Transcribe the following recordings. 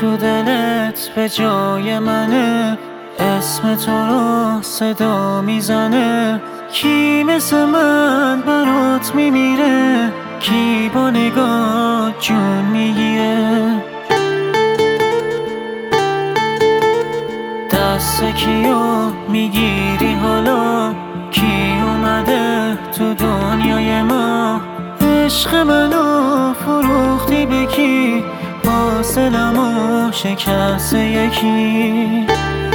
تو دلت به جای منه، اسم تو رو صدا میزنه. کی مثل من برات میمیره، کی با نگاه جون میگیره. دست کیو میگیری حالا، کی اومده تو دنیای ما. عشق منو فروختی به کی، حاصلمو شکست یکی.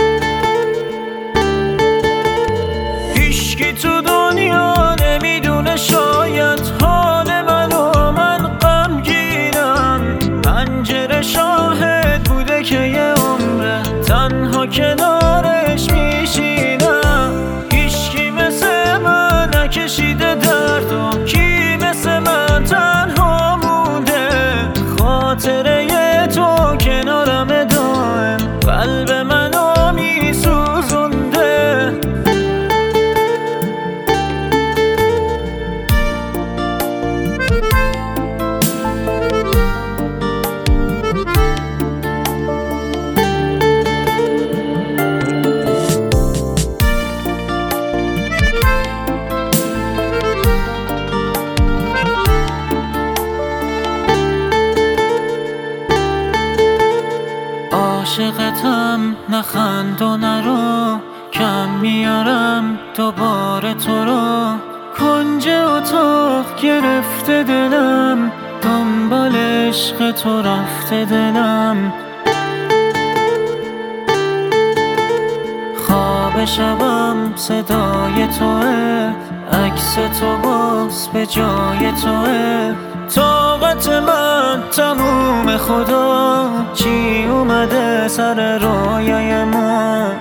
هیچکی تو دنیا نمیدونه شاید حال منو، من غمگینم. پنجره شاهد بوده که یه عمره تنها کنارش میشینم. هیچکی مثل من نکشیده دردو، کی مثل من تنها مونده. خاطره تو کنارم دائم، قلب منو میسوزونده. عاشقتم نخند و نرو، کم میارم دوباره تو رو. کنج اتاق گرفته دلم، دنبال عشق تو رفته دلم. خواب شبم صدای توه، عکس تو باز به جای توه. طاقت من تموم خدا، چی اومده سر رویای ما.